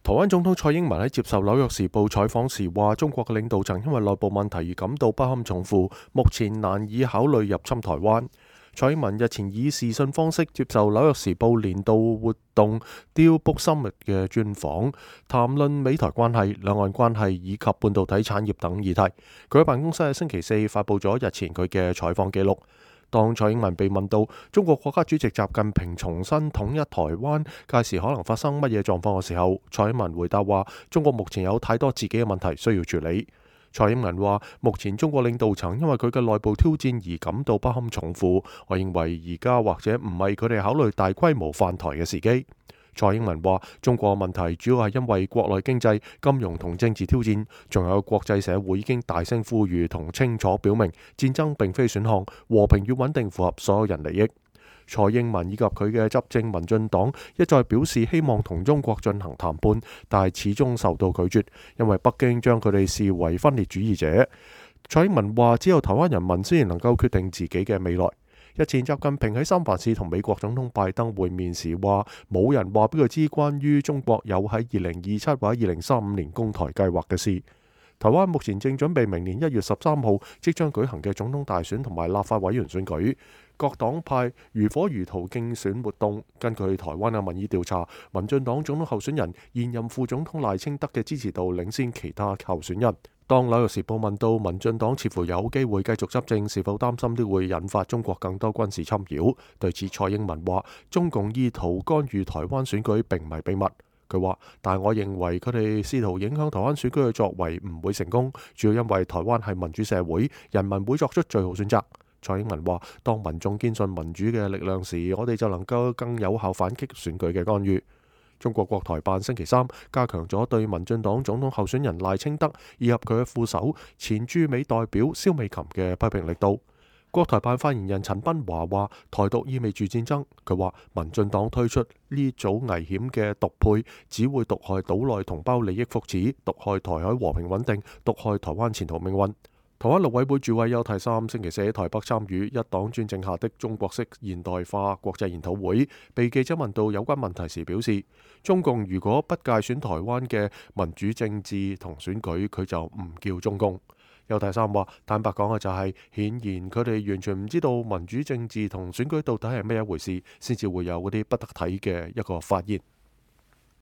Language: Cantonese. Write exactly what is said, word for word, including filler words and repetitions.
台灣總統蔡英文喺接受紐約時報採訪時話，中國嘅領導層因為內部問題而感到不堪重負，目前難以考慮入侵台灣。蔡英文日前以視訊方式接受紐約時報年度活動 Deal Book Summit 嘅專訪，談論美台關係、兩岸關係以及半導體產業等議題。佢喺辦公室喺星期四發布咗日前佢嘅採訪記錄。當蔡英文被問到中國國家主席習近平重新統一台灣屆時可能發生乜嘢狀況嘅時候，蔡英文回答話：中國目前有太多自己嘅問題需要處理。蔡英文話：目前中國領導層因為佢嘅內部挑戰而感到不堪重負，我認為而家或者唔係佢哋考慮大規模犯台嘅時機。蔡英文話：中國問題主要係因為國內經濟、金融同政治挑戰，仲有國際社會已經大聲呼籲同清楚表明，戰爭並非選項，和平與穩定符合所有人利益。蔡英文以及佢嘅執政民進黨一再表示希望同中國進行談判，但係始終受到拒絕，因為北京將佢哋視為分裂主義者。蔡英文話：只有台灣人民先至能夠決定自己嘅未來。日前習近平喺三藩市同美國總統拜登會面時話，冇人話俾佢知關於中國有喺二零二七或者二零三五年攻台計劃嘅事。台灣目前正準備明年一月十三號即將舉行嘅總統大選同埋立法委員選舉，各黨派如火如荼競選活動。根據台灣嘅民意調查，民進黨總統候選人現任副總統賴清德嘅支持度領先其他候選人。當紐約時報問到民進黨似乎有機會繼續執政，是否擔心都會引發中國更多軍事侵擾？對此，蔡英文話：中共意圖干預台灣選舉並唔係秘密。佢話：但我認為佢哋試圖影響台灣選舉嘅作為唔會成功，主要因為台灣係民主社會，人民會作出最好選擇。蔡英文話：當民眾堅信民主嘅力量時，我哋就能夠更有效反擊選舉嘅干預。中國國台辦星期三加強咗對民進黨總統候選人賴清德以及佢嘅副手前駐美代表蕭美琴嘅批評力度。國台辦發言人陳斌華話：台獨意味住戰爭。佢話民進黨推出呢組危險嘅獨配，只會毒害島內同胞利益福祉，毒害台海和平穩定，毒害台灣前途命運。台灣陸委會主委邱太三星期四喺台北參與一黨專政下的中國式現代化國際研討會，被記者問到有關問題時表示：中共如果不界選台灣嘅民主政治同選舉，佢就唔叫中共。邱太三話：坦白講嘅就係、是，顯然佢哋完全唔知道民主政治同選舉到底係咩一回事，先至會有嗰啲不得體嘅一個發言。